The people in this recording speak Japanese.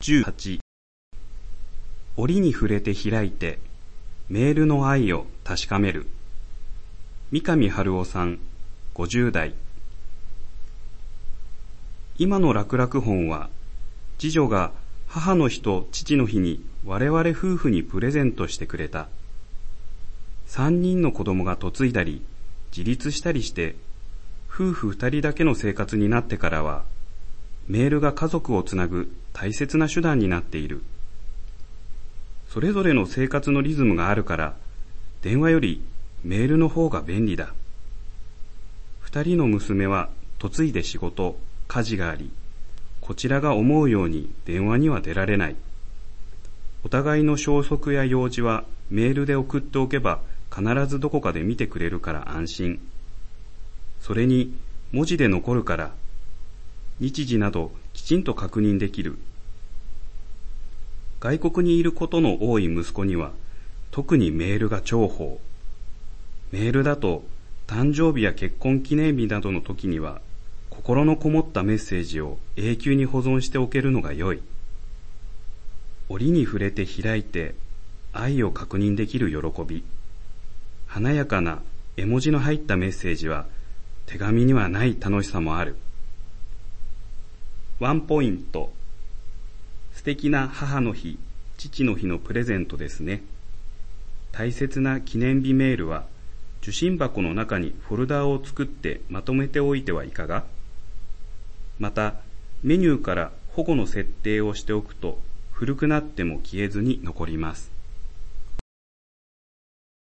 18折に触れて開いてメールの愛を確かめる。三上春夫さん50代。今の楽々本は次女が母の日と父の日に我々夫婦にプレゼントしてくれた。3人の子供が嫁いだり自立したりして夫婦2人だけの生活になってからはメールが家族をつなぐ大切な手段になっている。それぞれの生活のリズムがあるから電話よりメールの方が便利だ。2人の娘は嫁いで仕事、家事があり、こちらが思うように電話には出られない。お互いの消息や用事はメールで送っておけば必ずどこかで見てくれるから安心。それに文字で残るから日時などきちんと確認できる。外国にいることの多い息子には特にメールが重宝。メールだと誕生日や結婚記念日などの時には心のこもったメッセージを永久に保存しておけるのが良い。折に触れて開いて愛を確認できる喜び。華やかな絵文字の入ったメッセージは手紙にはない楽しさもある。ワンポイント。素敵な母の日、父の日のプレゼントですね。大切な記念日メールは受信箱の中にフォルダーを作ってまとめておいてはいかが？またメニューから保護の設定をしておくと古くなっても消えずに残ります。